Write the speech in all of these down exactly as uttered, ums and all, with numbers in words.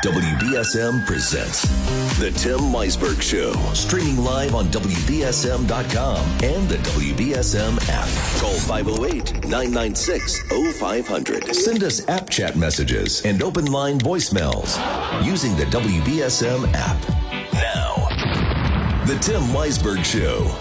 W B S M presents The Tim Meisberg Show. Streaming live on W B S M dot com and the W B S M app. Call five oh eight, nine nine six, oh five hundred. Send us app chat messages and open line voicemails using the W B S M app. Now, The Tim Meisberg Show.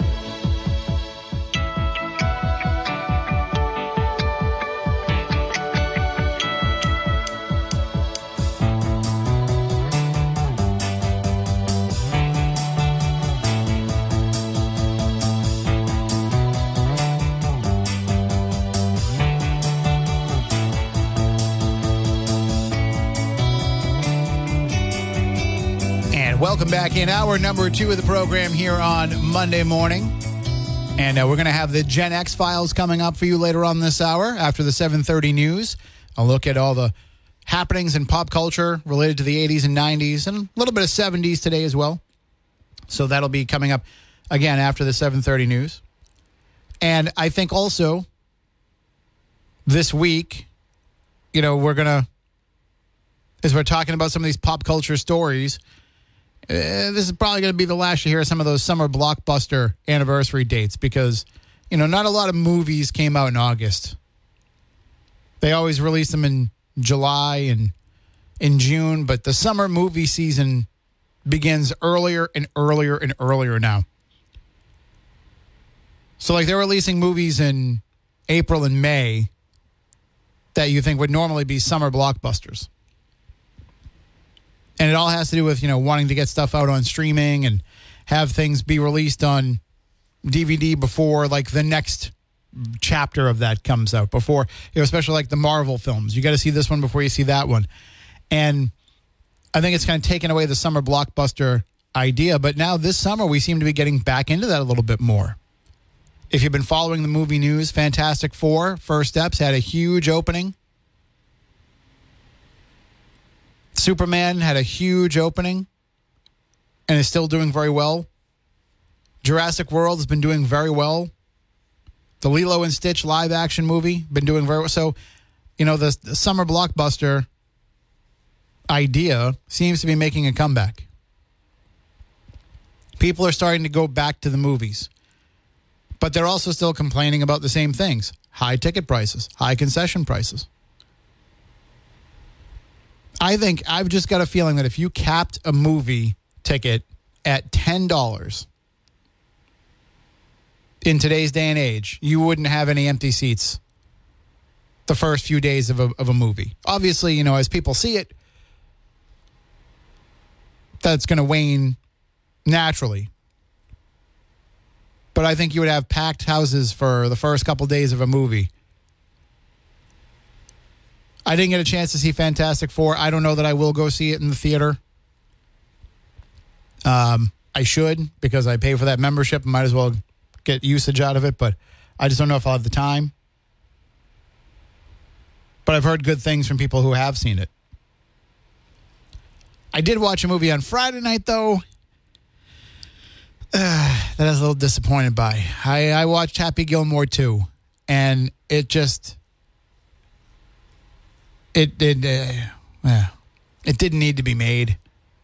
Welcome back in hour number two of the program here on Monday morning. And uh, we're going to have the Gen X files coming up for you later on this hour after the seven thirty news. I'll look at all the happenings in pop culture related to the eighties and nineties and a little bit of seventies today as well. So that'll be coming up again after the seven thirty news. And I think also this week, you know, we're going to, as we're talking about some of these pop culture stories, Uh, this is probably going to be the last you hear of some of those summer blockbuster anniversary dates because, you know, not a lot of movies came out in August. They always release them in July and in June, but the summer movie season begins earlier and earlier and earlier now. So, like, they're releasing movies in April and May that you think would normally be summer blockbusters. And it all has to do with, you know, wanting to get stuff out on streaming and have things be released on D V D before, like, the next chapter of that comes out. Before, you know, especially like the Marvel films. You got to see this one before you see that one. And I think it's kind of taken away the summer blockbuster idea. But now this summer, we seem to be getting back into that a little bit more. If you've been following the movie news, Fantastic Four, First Steps, had a huge opening. Superman had a huge opening and is still doing very well. Jurassic World has been doing very well. The Lilo and Stitch live action movie been doing very well. So, you know, the, the summer blockbuster idea seems to be making a comeback. People are starting to go back to the movies. But they're also still complaining about the same things. High ticket prices, high concession prices. I think I've just got a feeling that if you capped a movie ticket at ten dollars in today's day and age, you wouldn't have any empty seats the first few days of a, of a movie. Obviously, you know, as people see it, that's going to wane naturally. But I think you would have packed houses for the first couple days of a movie. I didn't get a chance to see Fantastic Four. I don't know that I will go see it in the theater. Um, I should because I pay for that membership and might as well get usage out of it, but I just don't know if I'll have the time. But I've heard good things from people who have seen it. I did watch a movie on Friday night, though, uh, that I was a little disappointed by. I, I watched Happy Gilmore two, and it just... It did. Uh, yeah, it didn't need to be made.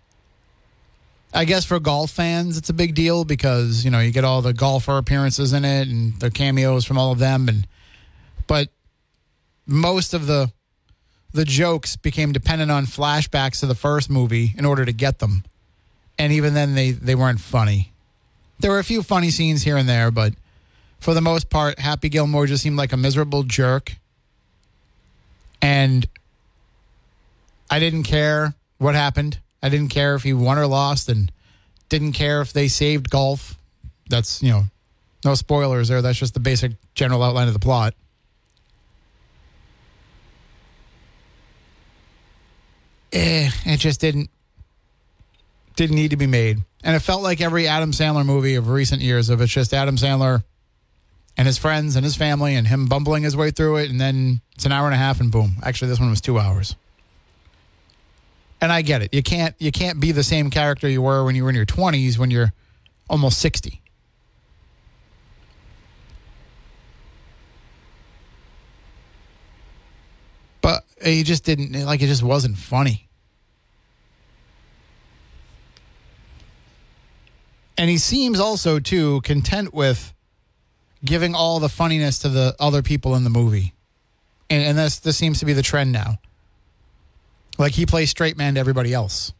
I guess for golf fans, it's a big deal because you know you get all the golfer appearances in it and the cameos from all of them, and but most of the the jokes became dependent on flashbacks to the first movie in order to get them, and even then they they weren't funny. There were a few funny scenes here and there, but for the most part, Happy Gilmore just seemed like a miserable jerk, and I didn't care what happened. I didn't care if he won or lost and didn't care if they saved golf. That's, you know, no spoilers there. That's just the basic general outline of the plot. Eh, it just didn't, didn't need to be made. And it felt like every Adam Sandler movie of recent years of it's just Adam Sandler and his friends and his family and him bumbling his way through it. And then it's an hour and a half and boom. Actually, this one was two hours. And I get it. You can't you can't be the same character you were when you were in your twenties when you're almost sixty. But he just didn't, like, it just wasn't funny. And he seems also, too, content with giving all the funniness to the other people in the movie. And, and this, this seems to be the trend now. Like, he plays straight man to everybody else.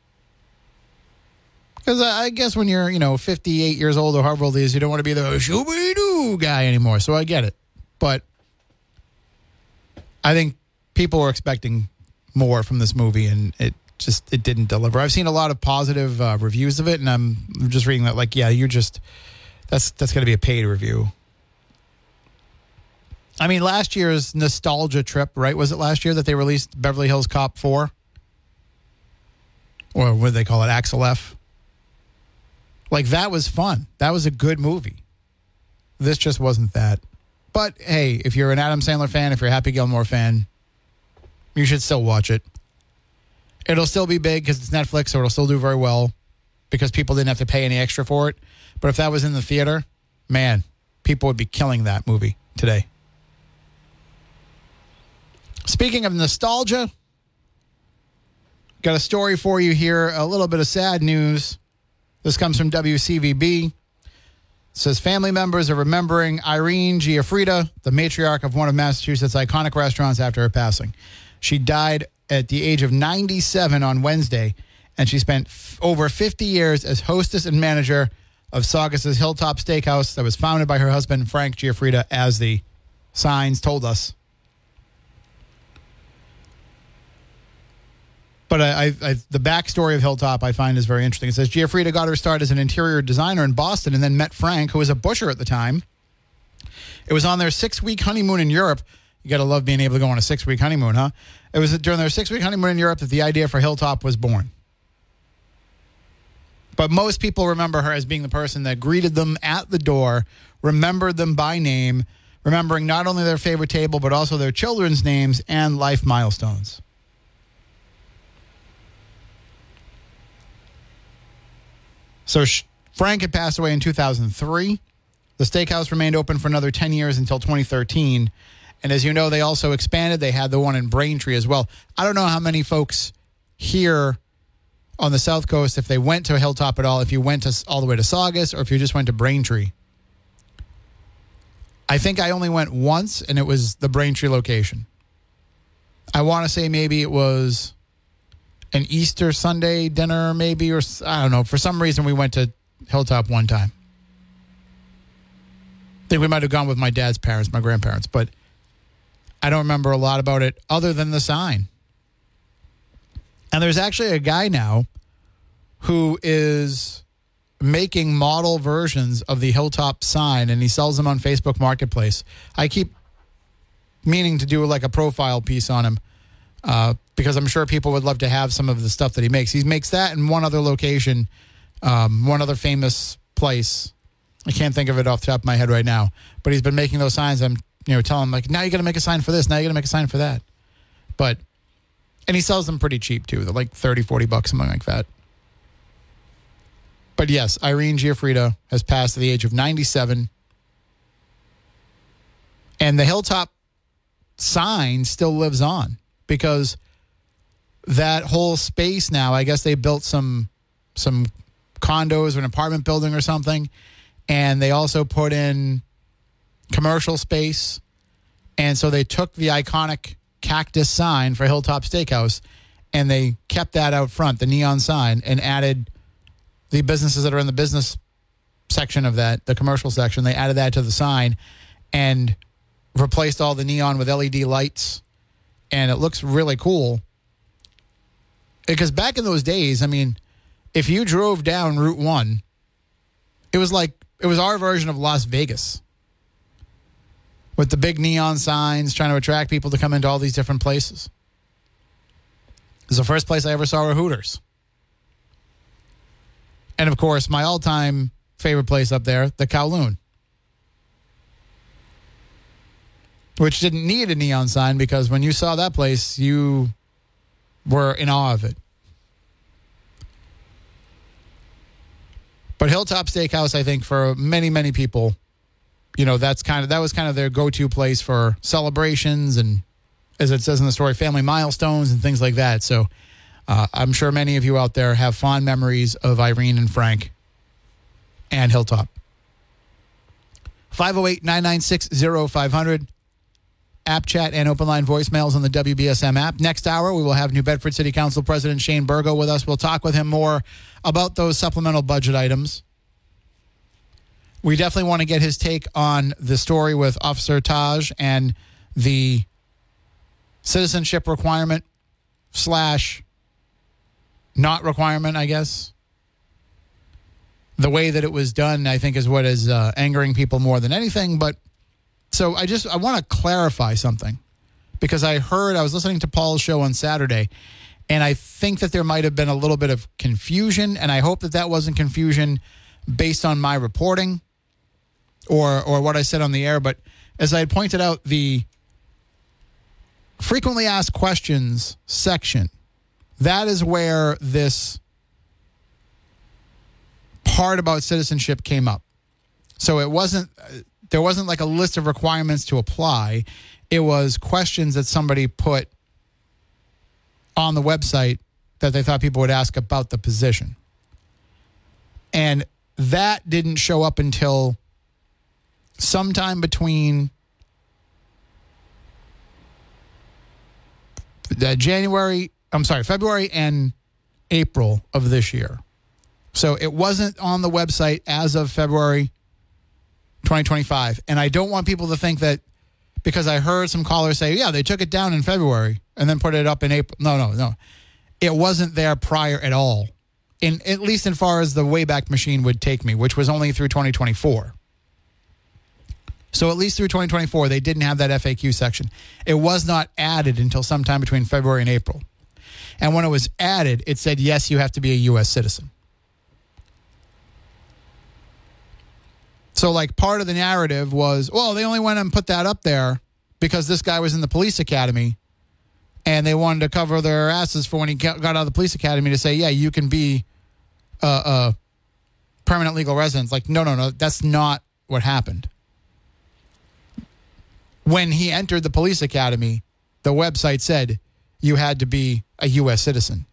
Because I guess when you're, you know, fifty-eight years old or however old he is, you don't want to be the shoo-be-doo guy anymore. So I get it. But I think people were expecting more from this movie, and it just it didn't deliver. I've seen a lot of positive uh, reviews of it, and I'm just reading that like, yeah, you're just that's that's going to be a paid review. I mean, last year's nostalgia trip, right? Was it last year that they released Beverly Hills Cop four? Or what do they call it, Axel F? Like, that was fun. That was a good movie. This just wasn't that. But, hey, if you're an Adam Sandler fan, if you're a Happy Gilmore fan, you should still watch it. It'll still be big because it's Netflix, so it'll still do very well because people didn't have to pay any extra for it. But if that was in the theater, man, people would be killing that movie today. Speaking of nostalgia, got a story for you here, a little bit of sad news. This comes from W C V B. It says family members are remembering Irene Giuffrida, the matriarch of one of Massachusetts' iconic restaurants, after her passing. She died at the age of ninety-seven on Wednesday, and she spent f- over fifty years as hostess and manager of Saugus' Hilltop Steakhouse that was founded by her husband, Frank Giuffrida, as the signs told us. But I, I, the backstory of Hilltop I find is very interesting. It says Giuffrida got her start as an interior designer in Boston and then met Frank, who was a busher at the time. It was on their six-week honeymoon in Europe. You got to love being able to go on a six-week honeymoon, huh? It was during their six-week honeymoon in Europe that the idea for Hilltop was born. But most people remember her as being the person that greeted them at the door, remembered them by name, remembering not only their favorite table, but also their children's names and life milestones. So Frank had passed away in two thousand three. The steakhouse remained open for another ten years until twenty thirteen. And as you know, they also expanded. They had the one in Braintree as well. I don't know how many folks here on the South Coast, if they went to Hilltop at all, if you went to all the way to Saugus or if you just went to Braintree. I think I only went once, and it was the Braintree location. I want to say maybe it was an Easter Sunday dinner, maybe, or I don't know. For some reason, we went to Hilltop one time. I think we might have gone with my dad's parents, my grandparents, but I don't remember a lot about it other than the sign. And there's actually a guy now who is making model versions of the Hilltop sign, and he sells them on Facebook Marketplace. I keep meaning to do like a profile piece on him. Uh, because I'm sure people would love to have some of the stuff that he makes. He makes that in one other location, um, one other famous place. I can't think of it off the top of my head right now. But he's been making those signs. I'm, you know, telling him, like, now you got to make a sign for this. Now you got to make a sign for that. But, and he sells them pretty cheap, too. They're like thirty, forty bucks, something like that. But yes, Irene Giuffrida has passed at the age of ninety-seven. And the Hilltop sign still lives on. Because that whole space now, I guess they built some some condos or an apartment building or something, and they also put in commercial space, and so they took the iconic cactus sign for Hilltop Steakhouse, and they kept that out front, the neon sign, and added the businesses that are in the business section of that, the commercial section. They added that to the sign and replaced all the neon with L E D lights. And it looks really cool. Because back in those days, I mean, if you drove down Route one, it was like, it was our version of Las Vegas. With the big neon signs trying to attract people to come into all these different places. It was the first place I ever saw a Hooters. And of course, my all-time favorite place up there, the Kowloon. Which didn't need a neon sign because when you saw that place, you were in awe of it. But Hilltop Steakhouse, I think, for many, many people, you know, that's kind of that was kind of their go-to place for celebrations and, as it says in the story, family milestones and things like that. So uh, I'm sure many of you out there have fond memories of Irene and Frank. and Hilltop. five oh eight, nine nine six, oh five hundred. App chat and open line voicemails on the W B S M app. Next hour, we will have New Bedford City Council President Shane Burgo with us. We'll talk with him more about those supplemental budget items. We definitely want to get his take on the story with Officer Taj and the citizenship requirement slash not requirement, I guess. The way that it was done, I think, is what is uh, angering people more than anything. But so I just I want to clarify something, because I heard I was listening to Paul's show on Saturday, and I think that there might have been a little bit of confusion, and I hope that that wasn't confusion based on my reporting or or what I said on the air. But as I had pointed out, the frequently asked questions section, that is where this part about citizenship came up. So it wasn't, there wasn't like a list of requirements to apply. It was questions that somebody put on the website that they thought people would ask about the position. And that didn't show up until sometime between the January, I'm sorry, February and April of this year. So it wasn't on the website as of February twenty twenty-five. And I don't want people to think that because I heard some callers say, yeah, they took it down in February and then put it up in April. No, no, no. It wasn't there prior at all, in at least as far as the Wayback Machine would take me, which was only through twenty twenty-four. So at least through twenty twenty-four, they didn't have that F A Q section. It was not added until sometime between February and April. And when it was added, it said, yes, you have to be a U S citizen. So, like, part of the narrative was, well, they only went and put that up there because this guy was in the police academy, and they wanted to cover their asses for when he got out of the police academy to say, yeah, you can be a, a permanent legal resident. Like, no, no, no, that's not what happened. When he entered the police academy, the website said you had to be a U S citizen.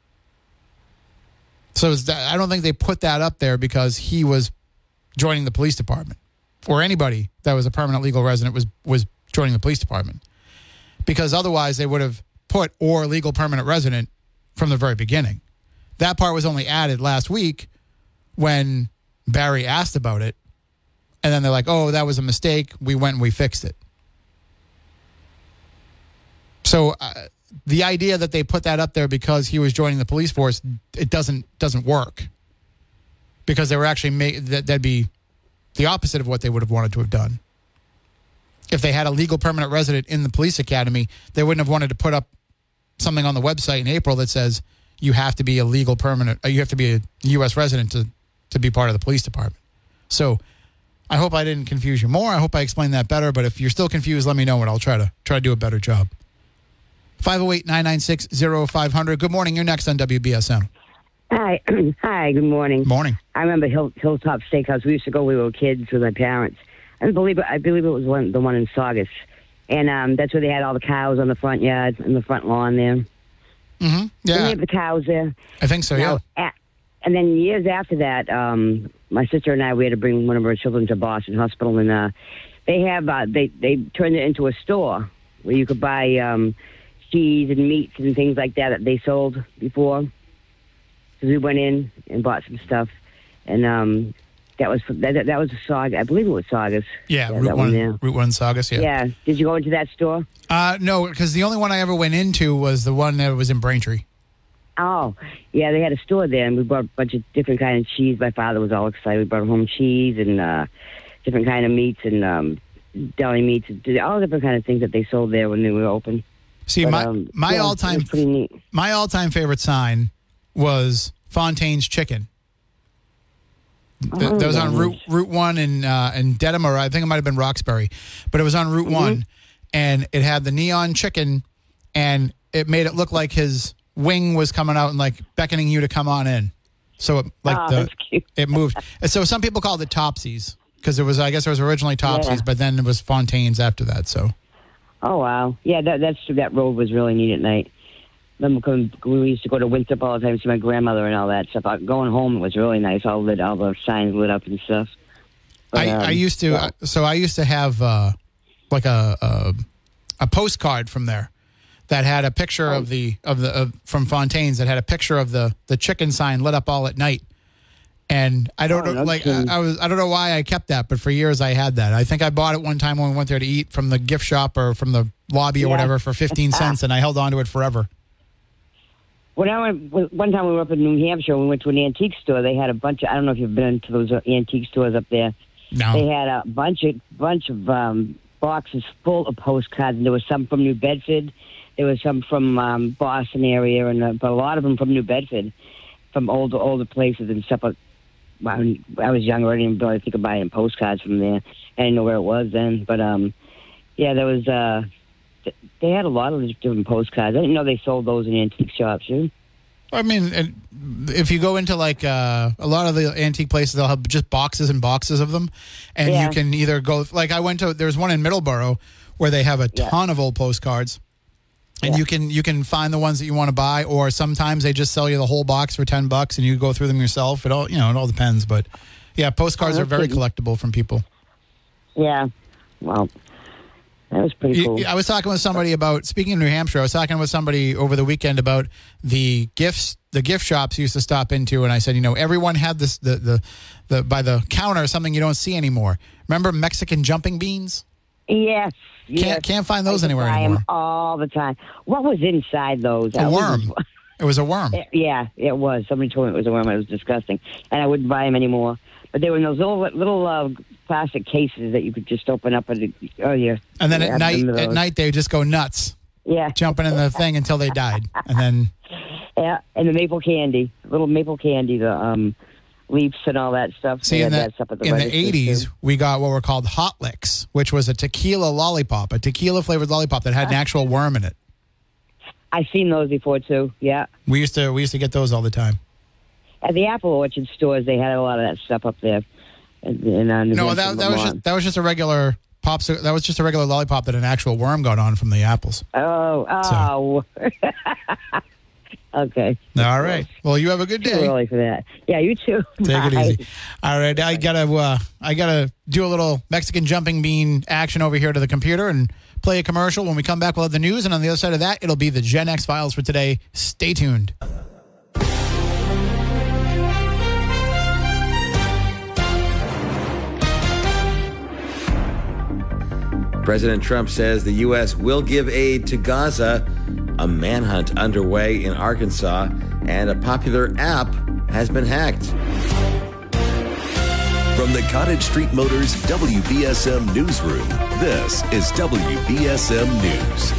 So it's that, I don't think they put that up there because he was joining the police department, or anybody that was a permanent legal resident was was joining the police department, because otherwise they would have put or legal permanent resident from the very beginning. That part was only added last week when Barry asked about it, and then they're like, oh, that was a mistake. We went and we fixed it. So uh, the idea that they put that up there because he was joining the police force, it doesn't doesn't work. Because they were actually made, that, that'd be the opposite of what they would have wanted to have done. If they had a legal permanent resident in the police academy, they wouldn't have wanted to put up something on the website in April that says you have to be a legal permanent, you have to be a U S resident to, to be part of the police department. So I hope I didn't confuse you more. I hope I explained that better. But if you're still confused, let me know and I'll try to try to do a better job. five oh eight, nine nine six, oh five hundred. Good morning. You're next on W B S M. Hi. Hi, good morning. Morning. I remember Hill, Hilltop Steakhouse. We used to go when we were kids with my parents. I believe it, I believe it was one, the one in Saugus. And um, that's where they had all the cows on the front yard, in the front lawn there. Mm-hmm. Yeah. Didn't they have the cows there? I think so, now, yeah. At, and then years after that, um, my sister and I, we had to bring one of our children to Boston Hospital. And uh, they have, uh, they, they turned it into a store where you could buy um, cheese and meats and things like that that they sold before. We went in and bought some stuff, and um, that was that, that was a Saugus. I believe it was Saugus. Yeah, yeah Route that one, one there. Route one Saugus. Yeah. Yeah. Did you go into that store? Uh, no, because the only one I ever went into was the one that was in Braintree. Oh, yeah, they had a store there, and we bought a bunch of different kind of cheese. My father was all excited. We brought home cheese and uh, different kind of meats and um, deli meats, all different kind of things that they sold there when they were open. See, but, my um, my yeah, all time my all time favorite sign was Fontaine's Chicken. Oh, that was on nice. Route Route One in uh, in Dedham, or I think it might have been Roxbury, but it was on Route mm-hmm. One, and it had the neon chicken, and it made it look like his wing was coming out and like beckoning you to come on in. So it like oh, the that's cute. it moved. And so some people called it Topsy's because it was I guess it was originally Topsy's, Yeah. but then it was Fontaine's after that. So. Oh wow, yeah, that that's that road was really neat at night. remember we used to go to Winthrop all the time to see my grandmother and all that stuff. Going home, it was really nice. All lit, all the signs lit up and stuff. But, I, um, I used to, yeah. so I used to have uh, like a, a a postcard from there that had a picture Oh. of the of the of, from Fontaine's that had a picture of the the chicken sign lit up all at night. And I don't Oh, know, that's like cool. I, I was, I don't know why I kept that, but for years I had that. I think I bought it one time when we went there to eat from the gift shop or from the lobby or Yeah. whatever for fifteen cents, and I held on to it forever. When I went, one time we were up in New Hampshire, we went to an antique store. They had a bunch of, I don't know if you've been to those antique stores up there. No, They had a bunch of bunch of um, boxes full of postcards, and there was some from New Bedford. There was some from um, Boston area, and uh, but a lot of them from New Bedford, from older older places and stuff. Like, when I was younger, I didn't really think of buying postcards from there. I didn't know where it was then, but um, yeah, there was. Uh, th- they had a lot of different postcards. I didn't know they sold those in antique shops too. I mean, it- if you go into like uh, a lot of the antique places, they'll have just boxes and boxes of them, and Yeah. you can either go like I went to. There's one in Middleborough where they have a Yeah. ton of old postcards, and Yeah. you can you can find the ones that you want to buy, or sometimes they just sell you the whole box for ten bucks, and you go through them yourself. It all you know, it all depends, but yeah, postcards Oh, are very okay. collectible from people. Yeah, well, that was pretty You- cool. I was talking with somebody about, speaking of New Hampshire, I was talking with somebody over the weekend about the gifts, the gift shops you used to stop into. And I said, you know, everyone had this, the, the, the, by the counter, something you don't see anymore. Remember Mexican jumping beans? Yes. yes. Can't, can't find I those used to anywhere buy 'em anymore. all the time. What was inside those? A I was- worm. It was a worm. Yeah, it was. Somebody told me it was a worm. It was disgusting, and I wouldn't buy them anymore. But they were in those little little uh, plastic cases that you could just open up and oh yeah. And then Yeah, at I've night, been to at those. night they would just go nuts, yeah, jumping in the thing until they died. And then, yeah, and the maple candy, little maple candy, the um, leaves and all that stuff. see, They in had the, that stuff at the in the registers, eighties, too. we got what were called Hot Licks, which was a tequila lollipop, a tequila flavored lollipop that had an actual worm in it. I've seen those before too. Yeah, We used to we used to get those all the time. at the apple orchard stores, they had a lot of that stuff up there. And, and, uh, New No, Hampshire, that that was Vermont. just that was just a regular pops. That was just a regular lollipop that an actual worm got on from the apples. Oh, oh. Okay. All right. Well, you have a good Too day. early for that. Yeah, you too. Take it Bye. easy. All right, I gotta uh, I gotta do a little Mexican jumping bean action over here to the computer and play a commercial. When we come back, we'll have the news, and on the other side of that, it'll be the Gen X Files for today. Stay tuned. President Trump says the U S will give aid to Gaza, a manhunt underway in Arkansas, and a popular app has been hacked. From the Cottage Street Motors W B S M Newsroom, this is W B S M News.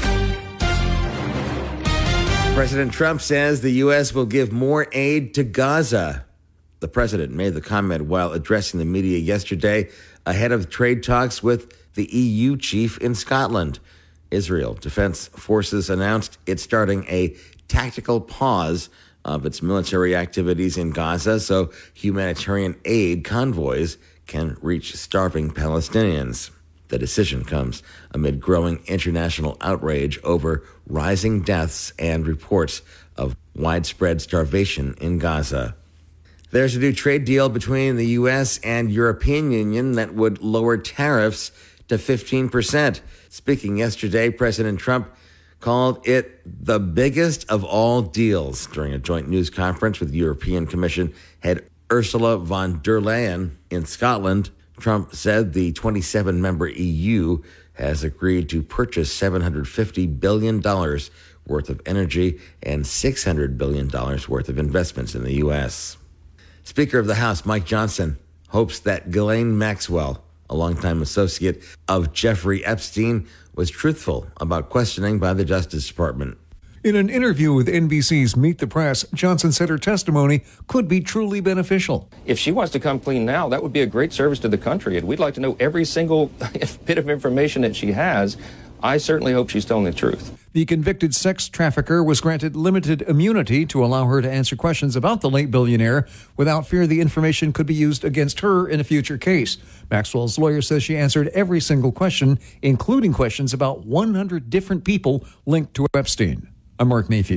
President Trump says the U S will give more aid to Gaza. The president made the comment while addressing the media yesterday ahead of trade talks with the E U chief in Scotland. Israel Defense Forces announced it's starting a tactical pause of its military activities in Gaza so humanitarian aid convoys can reach starving Palestinians. The decision comes amid growing international outrage over rising deaths and reports of widespread starvation in Gaza. There's a new trade deal between the U S and European Union that would lower tariffs to fifteen percent. Speaking yesterday, President Trump called it the biggest of all deals during a joint news conference with European Commission head Ursula von der Leyen in Scotland. Trump said the twenty-seven member E U has agreed to purchase seven hundred fifty billion dollars worth of energy and six hundred billion dollars worth of investments in the U S. Speaker of the House Mike Johnson hopes that Ghislaine Maxwell, a longtime associate of Jeffrey Epstein, was truthful about questioning by the Justice Department. In an interview with N B C's Meet the Press, Johnson said her testimony could be truly beneficial. If she wants to come clean now, that would be a great service to the country, and we'd like to know every single bit of information that she has. I certainly hope she's telling the truth. The convicted sex trafficker was granted limited immunity to allow her to answer questions about the late billionaire without fear the information could be used against her in a future case. Maxwell's lawyer says she answered every single question, including questions about one hundred different people linked to Epstein. I'm Mark Mayfield.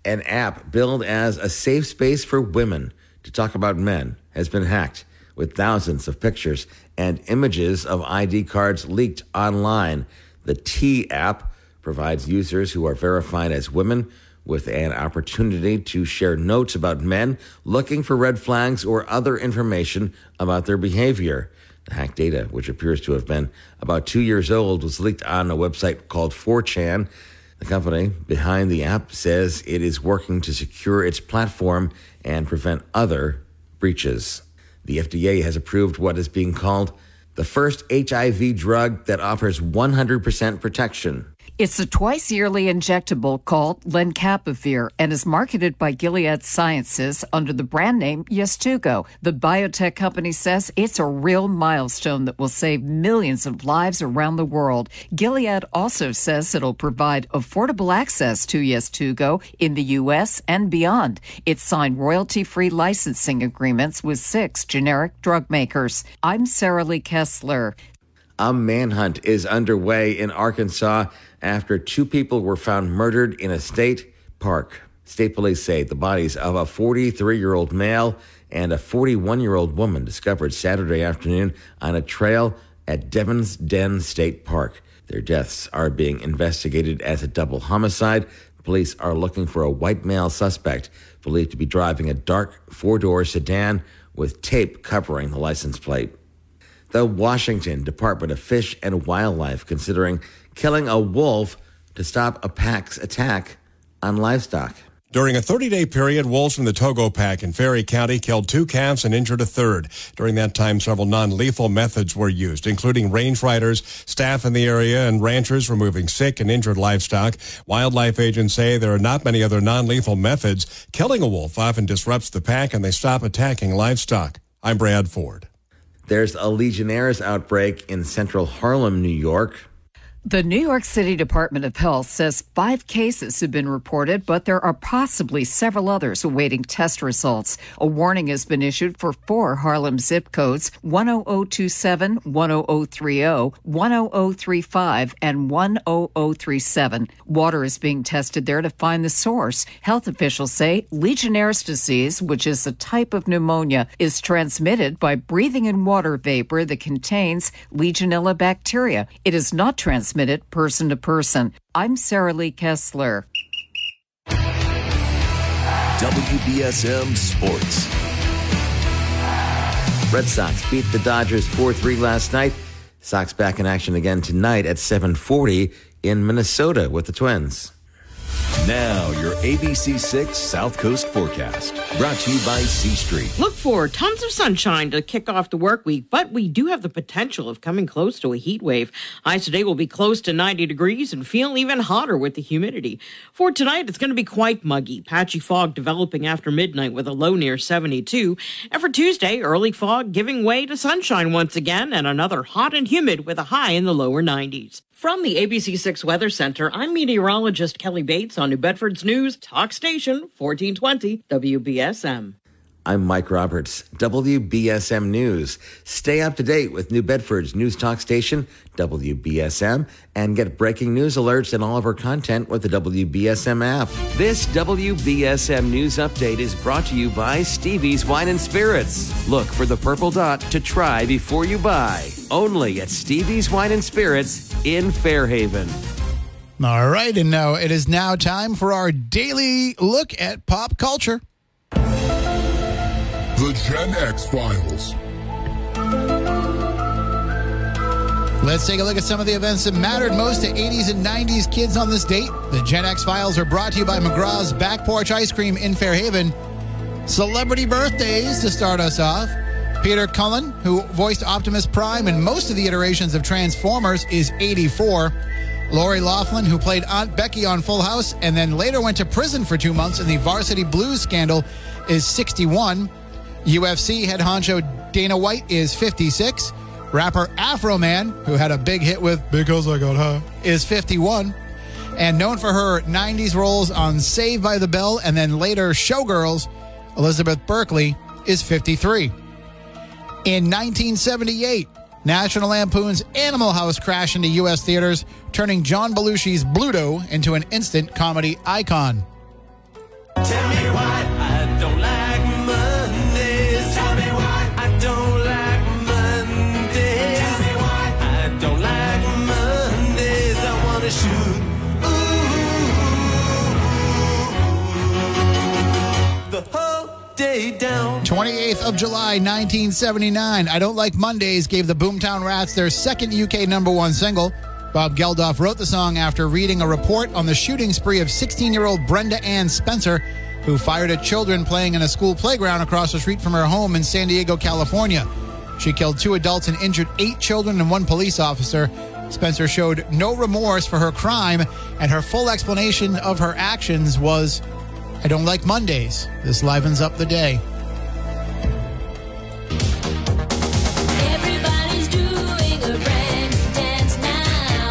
An app billed as a safe space for women to talk about men has been hacked, with thousands of pictures and images of I D cards leaked online. The T app provides users who are verified as women with an opportunity to share notes about men looking for red flags or other information about their behavior. The hacked data, which appears to have been about two years old, was leaked on a website called four chan. The company behind the app says it is working to secure its platform and prevent other breaches. The F D A has approved what is being called the first H I V drug that offers one hundred percent protection. It's a twice-yearly injectable called Lenacapavir and is marketed by Gilead Sciences under the brand name Yeztugo. The biotech company says it's a real milestone that will save millions of lives around the world. Gilead also says it'll provide affordable access to Yeztugo in the U S and beyond. It's signed royalty-free licensing agreements with six generic drug makers. I'm Sarah Lee Kessler. A manhunt is underway in Arkansas after two people were found murdered in a state park. State police say the bodies of a forty-three-year-old male and a forty-one-year-old woman discovered Saturday afternoon on a trail at Devon's Den State Park. Their deaths are being investigated as a double homicide. Police are looking for a white male suspect believed to be driving a dark four-door sedan with tape covering the license plate. The Washington Department of Fish and Wildlife considering killing a wolf to stop a pack's attack on livestock. During a thirty-day period, wolves from the Togo Pack in Ferry County killed two calves and injured a third. During that time, several non-lethal methods were used, including range riders, staff in the area, and ranchers removing sick and injured livestock. Wildlife agents say there are not many other non-lethal methods. Killing a wolf often disrupts the pack and they stop attacking livestock. I'm Brad Ford. There's a Legionnaires outbreak in central Harlem, New York. The New York City Department of Health says five cases have been reported, but there are possibly several others awaiting test results. A warning has been issued for four Harlem zip codes, one oh oh two seven, one oh oh three oh, one oh oh three five, and one oh oh three seven. Water is being tested there to find the source. Health officials say Legionnaire's disease, which is a type of pneumonia, is transmitted by breathing in water vapor that contains Legionella bacteria. It is not transmitted Transmitted person to person. I'm Sarah Lee Kessler. W B S M Sports. Red Sox beat the Dodgers four three last night. Sox back in action again tonight at seven forty in Minnesota with the Twins. Now, your A B C six South Coast forecast, brought to you by C Street. Look for tons of sunshine to kick off the work week, but we do have the potential of coming close to a heat wave. Highs today will be close to ninety degrees and feel even hotter with the humidity. For tonight, it's going to be quite muggy. Patchy fog developing after midnight with a low near seventy-two. And for Tuesday, early fog giving way to sunshine once again and another hot and humid with a high in the lower nineties. From the A B C six Weather Center, I'm meteorologist Kelly Bates on New Bedford's News Talk Station, fourteen twenty W B S M. I'm Mike Roberts, W B S M News. Stay up to date with New Bedford's News Talk Station, W B S M, and get breaking news alerts and all of our content with the W B S M app. This W B S M News Update is brought to you by Stevie's Wine and Spirits. Look for the purple dot to try before you buy. Only at Stevie's Wine and Spirits in Fairhaven. All right, and now it is now time for our daily look at pop culture. The Gen X Files. Let's take a look at some of the events that mattered most to eighties and nineties kids on this date. The Gen X Files are brought to you by McGraw's Back Porch Ice Cream in Fairhaven. Celebrity birthdays to start us off. Peter Cullen, who voiced Optimus Prime in most of the iterations of Transformers, is eighty-four. Lori Loughlin, who played Aunt Becky on Full House and then later went to prison for two months in the Varsity Blues scandal, is sixty-one. U F C head honcho Dana White is fifty-six. Rapper Afro Man, who had a big hit with Because I Got High, is fifty-one. And known for her nineties roles on Saved by the Bell and then later Showgirls, Elizabeth Berkley is fifty-three. In nineteen seventy-eight, National Lampoon's Animal House crashed into U S theaters, turning John Belushi's Bluto into an instant comedy icon. stay down. twenty-eighth of July, nineteen seventy-nine. I Don't Like Mondays gave the Boomtown Rats their second U K number one single. Bob Geldof wrote the song after reading a report on the shooting spree of sixteen-year-old Brenda Ann Spencer, who fired at children playing in a school playground across the street from her home in San Diego, California. She killed two adults and injured eight children and one police officer. Spencer showed no remorse for her crime, and her full explanation of her actions was, "I don't like Mondays. This livens up the day." Everybody's doing a brand new dance now.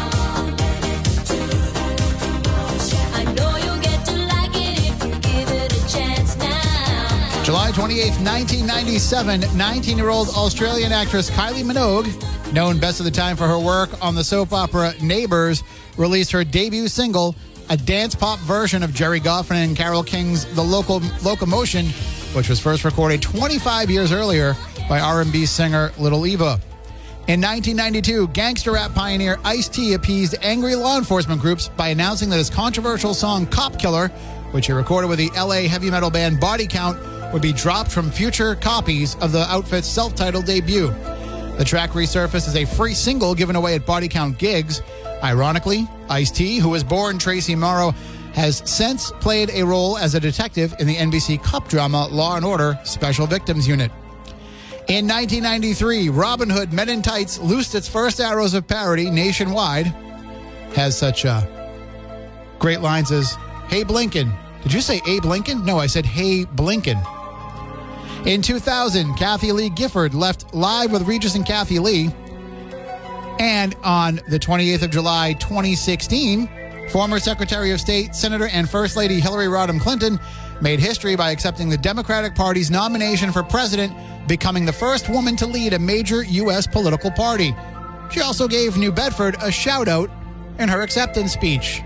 I know you'll get to like it if you give it a chance now. July twenty-eighth, nineteen ninety-seven, nineteen-year-old Australian actress Kylie Minogue, known best of the time for her work on the soap opera Neighbours, released her debut single, a dance-pop version of Jerry Goffin and Carole King's The Local Locomotion, which was first recorded twenty-five years earlier by R and B singer Little Eva. In nineteen ninety-two, gangster rap pioneer Ice-T appeased angry law enforcement groups by announcing that his controversial song Cop Killer, which he recorded with the L A heavy metal band Body Count, would be dropped from future copies of the outfit's self-titled debut. The track resurfaced as a free single given away at Body Count gigs. Ironically, Ice-T, who was born Tracy Morrow, has since played a role as a detective in the N B C cop drama Law and Order Special Victims Unit. In nineteen ninety-three, Robin Hood Men in Tights loosed its first arrows of parody nationwide. Has such uh, great lines as, "Hey Blinken." Did you say Abe Lincoln? No, I said, "Hey Blinken." In two thousand, Kathy Lee Gifford left Live with Regis and Kathy Lee. And on the twenty-eighth of July, twenty sixteen, former Secretary of State, Senator, and First Lady Hillary Rodham Clinton made history by accepting the Democratic Party's nomination for president, becoming the first woman to lead a major U S political party. She also gave New Bedford a shout-out in her acceptance speech.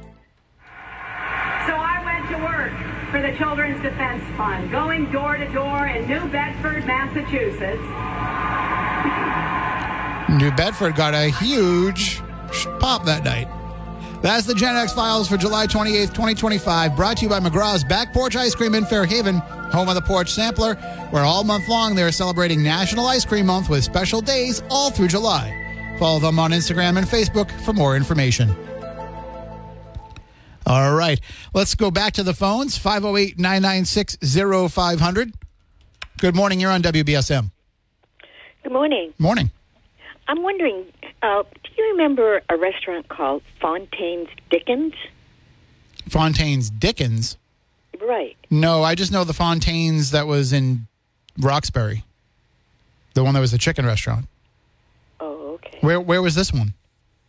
So I went to work for the Children's Defense Fund, going door to door in New Bedford, Massachusetts. New Bedford got a huge pop that night. That's the Gen X Files for July twenty-eighth, twenty twenty-five, brought to you by McGraw's Back Porch Ice Cream in Fairhaven, home of the Porch Sampler, where all month long they're celebrating National Ice Cream Month with special days all through July. Follow them on Instagram and Facebook for more information. All right, let's go back to the phones, five oh eight, nine nine six, oh five hundred. Good morning, you're on W B S M. Good morning. Morning. I'm wondering, uh, do you remember a restaurant called Fontaine's Dickens? Fontaine's Dickens? Right. No, I just know the Fontaine's that was in Roxbury. The one that was the chicken restaurant. Oh, okay. Where where was this one?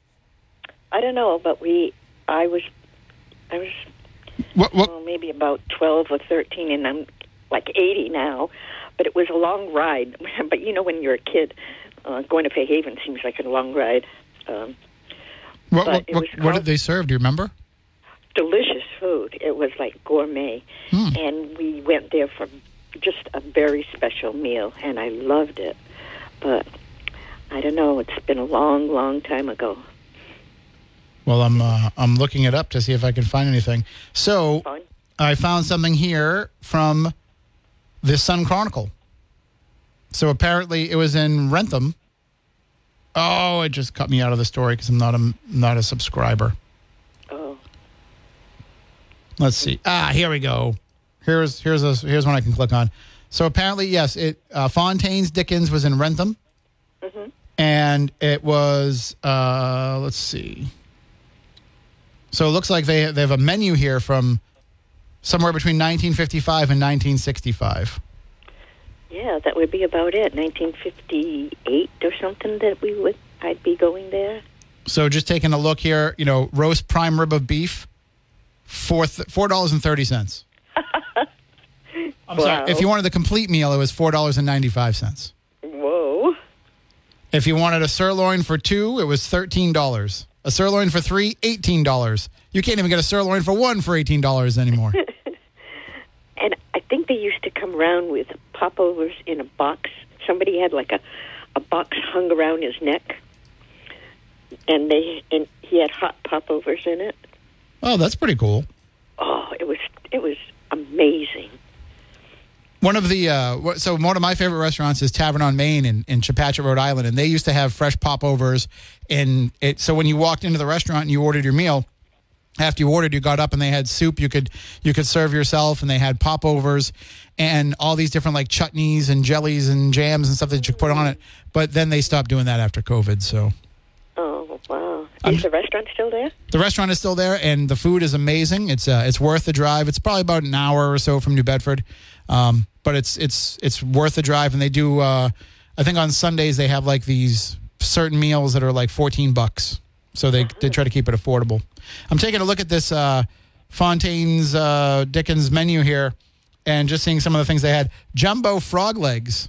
I don't know, but we, I was, I was, what, what? Well, maybe about twelve or thirteen, and I'm like eighty now, but it was a long ride. But you know, when you're a kid, uh, going to Fairhaven seems like a long ride. Um, what what, what, what did they serve? Do you remember? Delicious food. It was like gourmet. Hmm. And we went there for just a very special meal, and I loved it. But I don't know. It's been a long, long time ago. Well, I'm uh, I'm looking it up to see if I can find anything. So Fine. I found something here from the Sun Chronicle. So apparently it was in Rentham. Oh, it just cut me out of the story because I'm not a not a subscriber. Oh. Let's see. Ah, here we go. Here's here's a, here's one I can click on. So apparently, yes, it uh, Fontaine's Dickens was in Rentham, Mm-hmm. and it was uh, let's see. So it looks like they they have a menu here from somewhere between nineteen fifty-five and nineteen sixty-five. Yeah, that would be about it. nineteen fifty-eight or something that we would I'd be going there. So just taking a look here, you know, roast prime rib of beef, four th- four dollars and thirty cents. I'm wow. sorry. If you wanted the complete meal, it was four dollars and ninety-five cents. Whoa. If you wanted a sirloin for two, it was thirteen dollars. A sirloin for three, eighteen dollars. You can't even get a sirloin for one for eighteen dollars anymore. And I think they used to come around with popovers in a box. Somebody had like a, a box hung around his neck, and they and he had hot popovers in it. Oh, that's pretty cool. Oh, it was it was amazing. One of the uh, wh- so one of my favorite restaurants is Tavern on Main in, in Chepachet, Rhode Island, and they used to have fresh popovers. And it so when you walked into the restaurant and you ordered your meal, after you ordered, you got up and they had soup you could you could serve yourself, and they had popovers and all these different like chutneys and jellies and jams and stuff that you could put on it. But then they stopped doing that after COVID. So Oh, wow. I'm- Is the restaurant still there? the restaurant is still there, and the food is amazing. It's uh, it's worth the drive. It's probably about an hour or so from New Bedford, um, but it's it's it's worth the drive. And they do, uh, I think on Sundays they have like these certain meals that are like fourteen bucks. So they they try to keep it affordable. I'm taking a look at this uh, Fontaine's uh, Dickens menu here, and just seeing some of the things they had. Jumbo frog legs.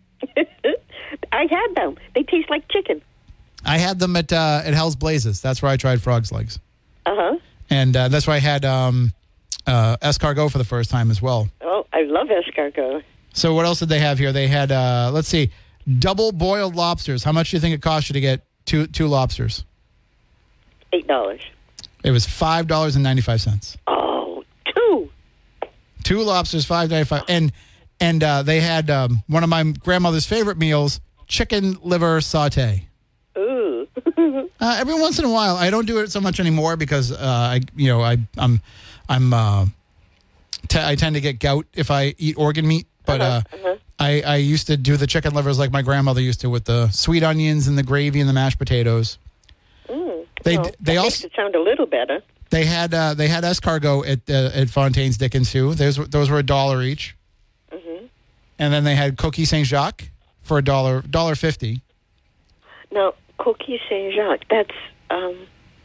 I had them. They taste like chicken. I had them at uh, at Hell's Blazes. That's where I tried frog's legs. Uh-huh. And uh, that's why I had um, uh, escargot for the first time as well. Oh, I love escargot. So what else did they have here? They had, uh, let's see, double boiled lobsters. How much do you think it cost you to get two two lobsters? Eight dollars. It was five dollars and ninety-five cents. Oh, two. Two lobsters, five dollars and ninety-five cents. And, and uh, they had um, one of my grandmother's favorite meals, chicken liver saute. Ooh. Uh, every once in a while, I don't do it so much anymore because uh, I, you know, I, I'm, I'm, uh, t- I tend to get gout if I eat organ meat. But uh, uh-huh. I, I used to do the chicken livers like my grandmother used to with the sweet onions and the gravy and the mashed potatoes. Mm. They Well, they that also makes it sound a little better. they had uh, they had escargot at uh, at Fontaine's Dickens too. Those were- those were a dollar each, Mm-hmm. and then they had Coquille Saint Jacques for a dollar dollar fifty. Now, Coquille Saint Jacques, that's, um,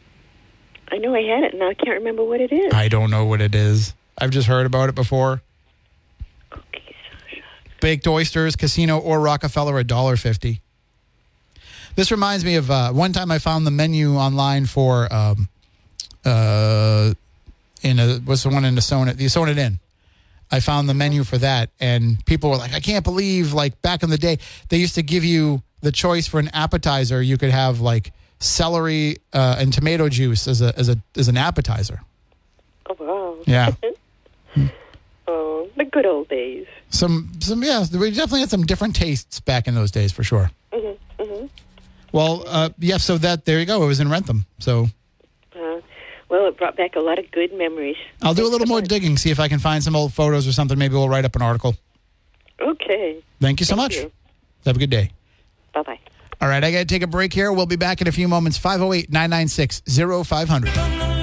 I know I had it, and I can't remember what it is. I don't know what it is. I've just heard about it before. Coquille Saint Jacques. Baked oysters, Casino or Rockefeller, a dollar fifty. This reminds me of uh, one time I found the menu online for um, uh, in a what's the one in the Sonnet, the Sonnet Inn. I found the menu for that, and people were like, "I can't believe!" Like back in the day, they used to give you the choice for an appetizer. You could have like celery uh, and tomato juice as a as a as an appetizer. Oh, wow. Yeah. Oh, the good old days. Some some yeah, we definitely had some different tastes back in those days for sure. Mm-hmm, mm-hmm. Well, uh, yeah, so that, there you go. It was in Rentham. So Uh, well, it brought back a lot of good memories. I'll do a Thanks little so more much. digging, see if I can find some old photos or something. Maybe we'll write up an article. Okay. Thank you so Thank much. you. Have a good day. Bye-bye. All right, I got to take a break here. We'll be back in a few moments. five oh eight, nine nine six, oh five hundred.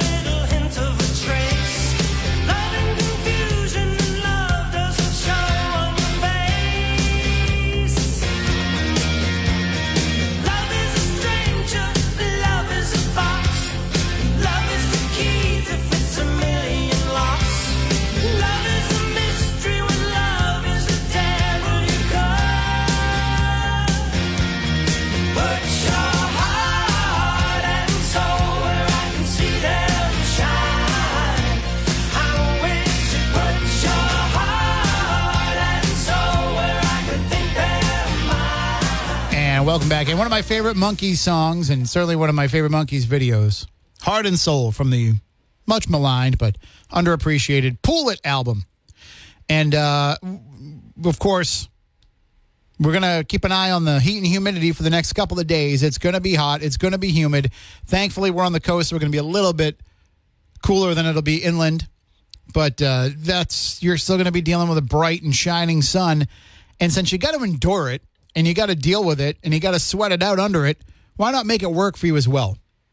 And welcome back. And one of my favorite Monkees songs, and certainly one of my favorite Monkees videos, Heart and Soul, from the much maligned but underappreciated Pull It album. And, uh, of course, we're going to keep an eye on the heat and humidity for the next couple of days. It's going to be hot. It's going to be humid. Thankfully, we're on the coast, so we're going to be a little bit cooler than it'll be inland. But uh, that's you're still going to be dealing with a bright and shining sun. And since you got to endure it, and you got to deal with it, and you got to sweat it out under it, why not make it work for you as well?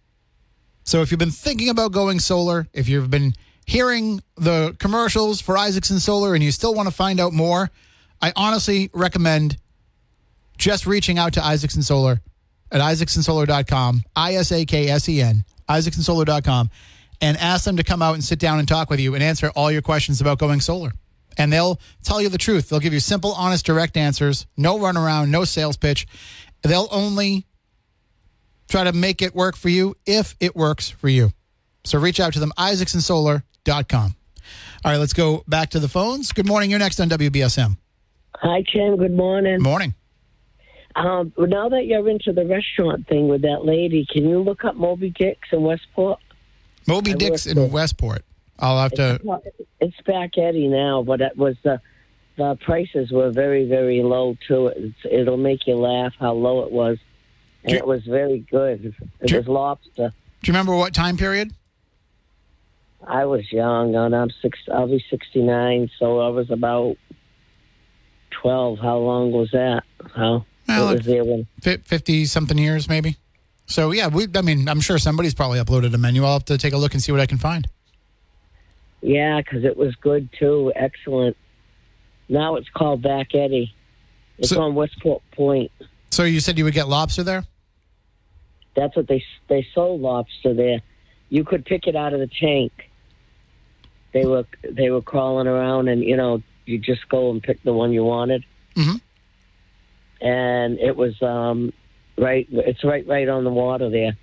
So if you've been thinking about going solar, if you've been hearing the commercials for Isaacson Solar and you still want to find out more, I honestly recommend just reaching out to Isaacson Solar at isaacson solar dot com, I S A K S E N, isaacson solar dot com, and ask them to come out and sit down and talk with you and answer all your questions about going solar. And they'll tell you the truth. They'll give you simple, honest, direct answers. No runaround, no sales pitch. They'll only try to make it work for you if it works for you. So reach out to them, isaacson solar dot com. All right, let's go back to the phones. Good morning. You're next on W B S M. Hi, Tim. Good morning. Morning. Um, now that you're into the restaurant thing with that lady, can you look up Moby Dick's in Westport? Moby I Dick's worked in there. Westport. I'll have to... It's, it's back Eddie now, but it was the the prices were very, very low, too. It's, it'll make you laugh how low it was. And Do- it was very good. It Do- was lobster. Do you remember what time period? I was young, and I'm six. I'll be sixty-nine, so I was about twelve. How long was that? How? Well, it was there when fifty-something years, maybe. So, yeah, we. I mean, I'm sure somebody's probably uploaded a menu. I'll have to take a look and see what I can find. Yeah, because it was good, too. Excellent. Now it's called Back Eddie. It's So- on Westport Point. So you said you would get lobster there? That's what they they sold lobster there. You could pick it out of the tank. They were they were crawling around, and you know you just go and pick the one you wanted. Mm-hmm. And it was um, right. It's right right on the water there.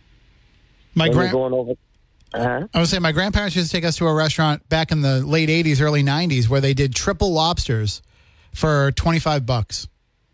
My When you're grand. going over. Uh-huh. I was saying my grandparents used to take us to a restaurant back in the late eighties, early nineties, where they did triple lobsters for twenty-five bucks.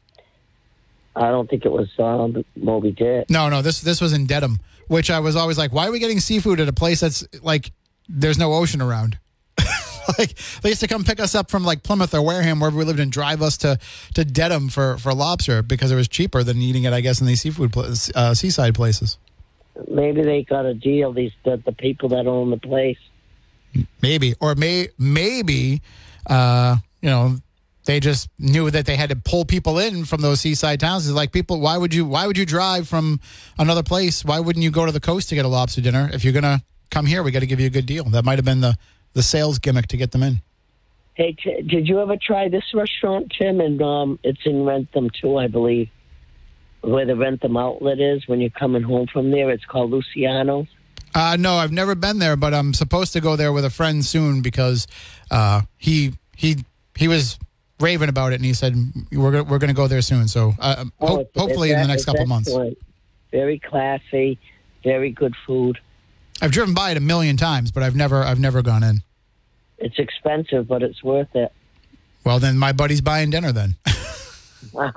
I don't think it was um, Moby Dick. No, no, this this was in Dedham, which I was always like, why are we getting seafood at a place that's like there's no ocean around? Like they used to come pick us up from like Plymouth or Wareham, wherever we lived, and drive us to to Dedham for, for lobster because it was cheaper than eating it, I guess, in these seafood pla- uh, seaside places. Maybe they got a deal. These the, the people that own the place. Maybe, or may maybe, uh, you know. They just knew that they had to pull people in from those seaside towns. It's like, people, why would you why would you drive from another place? Why wouldn't you go to the coast to get a lobster dinner? If you're going to come here, we got to give you a good deal. That might have been the, the sales gimmick to get them in. Hey, t- did you ever try this restaurant, Tim? And um, it's in Rentham, too, I believe, where the Rentham outlet is when you're coming home from there. It's called Luciano's. Uh, no, I've never been there, but I'm supposed to go there with a friend soon because uh, he he he was raving about it, and he said we're gonna, we're going to go there soon. So uh, Oh, ho- it's- hopefully it's in the e- next it's couple of months. excellent. Very classy, very good food. I've driven by it a million times, but I've never I've never gone in. It's expensive, but it's worth it. Well, then my buddy's buying dinner then. All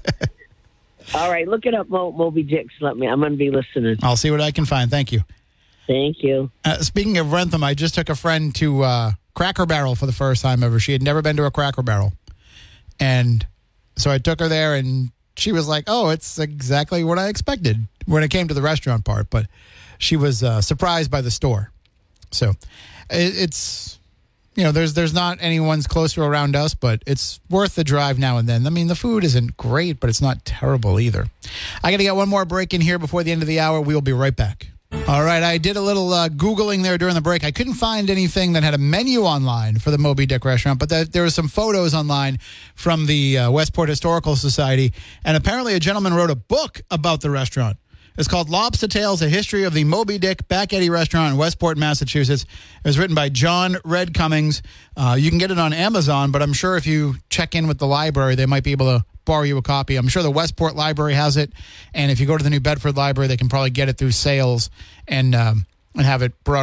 right, look it up, Mo- Moby Dick's. Let me. I'm going to be listening. I'll see what I can find. Thank you. Thank you. Uh, speaking of Rentham, I just took a friend to uh, Cracker Barrel for the first time ever. She had never been to a Cracker Barrel. And so I took her there, and she was like, oh, it's exactly what I expected when it came to the restaurant part. But she was uh, surprised by the store. So it, it's, you know, there's there's not anyone's closer around us, but it's worth the drive now and then. I mean, the food isn't great, but it's not terrible either. I got to get one more break in here before the end of the hour. We'll be right back. All right, I did a little uh, Googling there during the break. I couldn't find anything that had a menu online for the Moby Dick restaurant, but there, there were some photos online from the uh, Westport Historical Society, and apparently a gentleman wrote a book about the restaurant. It's called Lobster Tales, A History of the Moby Dick Back Eddie Restaurant in Westport, Massachusetts. It was written by John Red Cummings. Uh, you can get it on Amazon, but I'm sure if you check in with the library, they might be able to borrow you a copy. I'm sure the Westport Library has it, and if you go to the New Bedford Library, they can probably get it through sales and um, and have it brought